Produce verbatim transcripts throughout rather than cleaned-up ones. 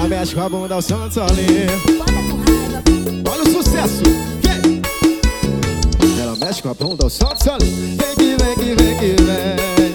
mexe com a bunda ao som do solinho. Olha o sucesso, vem. Ela mexe com a bunda ao som do solinho. Vem que vem que vem que vem.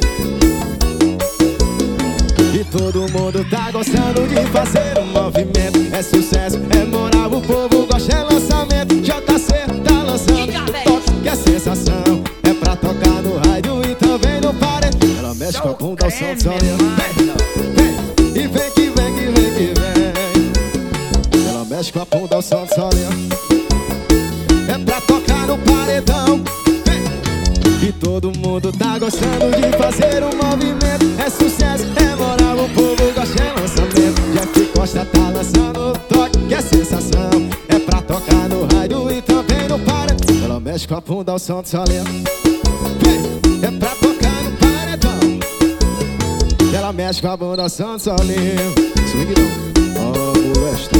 E todo mundo tá gostando de fazer um movimento. É sucesso, é moral, o povo gosta, é lançamento. J C tá lançando, toque que é sensação. É pra tocar no rádio e também no paredão. Ela mexe com a bunda ao som do solinho. Vem, e vem que vem que vem que vem. Ela mexe com a bunda ao som do solinho. É pra tocar no paredão. Vem. E todo mundo tá gostando de fazer um movimento. É sucesso, é moral, o povo gosta, é lançamento. Jeff Costa tá lançando o toque que é sensação. É pra tocar no rádio e também no paredão. Ela mexe com a bunda ao som do solinho. Vem. É pra tocar no paredão. Ela mexe com a bunda ao som do solinho. Swing não, oh molesta.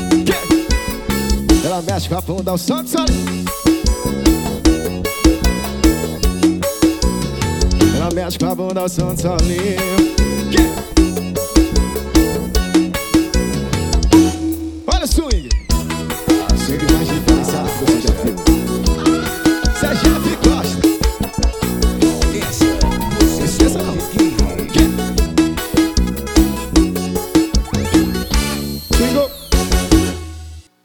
Ela mexe com a bunda ao som do solinho. Ela mexe com a bunda ao som do solinho.